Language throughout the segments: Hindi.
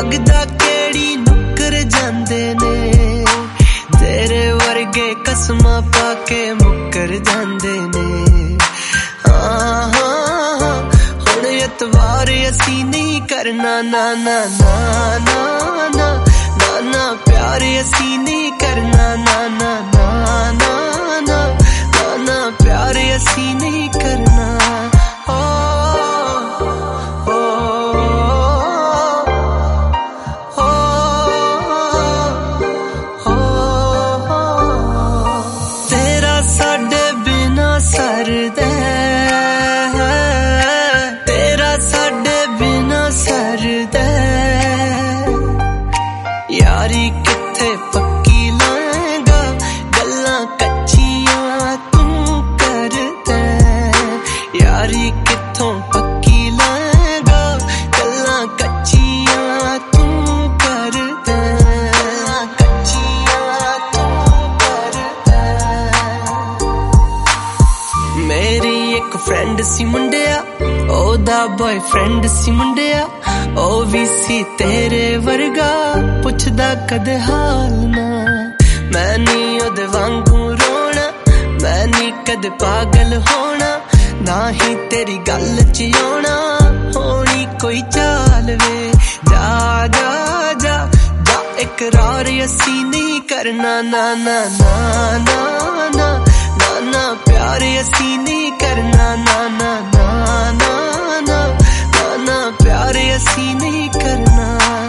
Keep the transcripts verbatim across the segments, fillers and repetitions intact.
लगदा केड़ी नुक्कर जांदे ने तेरे वर्गे कसमां पाके मुक्कर जांदे ने। हाँ हाँ हाँ हुण एतवार असी नहीं करना ना ना ना ना ना ना ना प्यार असी नहीं करना ना ना ना ना ना ना ना प्यार असी नहीं करना। सरदा तेरा साडे बिना सरदा यारी किथे पक्की लाएगा गल्लां कच्चियां तू करदा यारी किथों पक्की लाएगा गल्लां कच्चियां तू करदा कच्चियां तू करदा। मेरी एक फ्रेंड सी मुंडिया ओदा बॉयफ्रेंड सी मुंडिया ओ भी सी तेरे वर्गा पुछदा कदे हाल ना। मैं नी ओदे वांगू रोना मैं नी कदे पागल होना ना ही तेरी गल च आउणा होनी कोई चाल वे जा जा जा जा इकरार असी नहीं करना ना ना ना ना ना ना ना प्यार असी नहीं करना ना ना ना ना ना ना ना प्यार असी नहीं करना।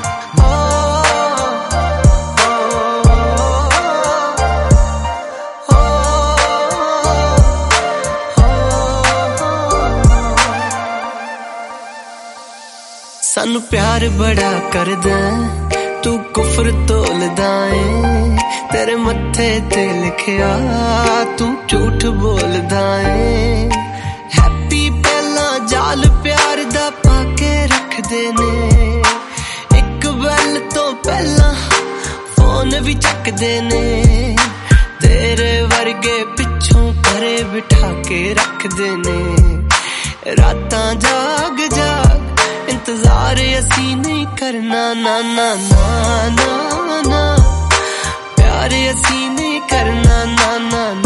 सानू प्यार बड़ा करदा तू कुफर तोलदा है तेरे मत्थे ते लिखिया तू झूठ बोलदा है। हैप्पी पहला जाल प्यार दा पाके रखदे ने एक बैल तो पहला फोन भी चकदे ने तेरे वर्गे पिछों घरे बिठा के रखदे ने रातां जाग जाग इंतजार असी नहीं करना ना ना ना ना ना प्यार असी नहीं करना ना ना